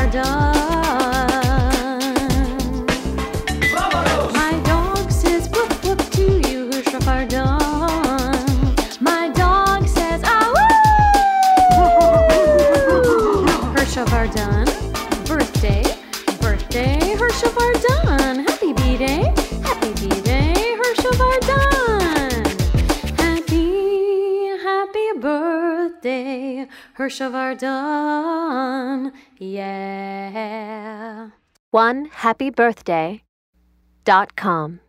My dog says whoop whoop to you, Hurshafardon. My dog says ah woo! Hurshafardon, birthday, birthday, Hurshafardon. Happy B-Day, happy B-Day, Hurshafardon. Happy birthday, Hurshafardon. Yeah. OneHappyBirthday.com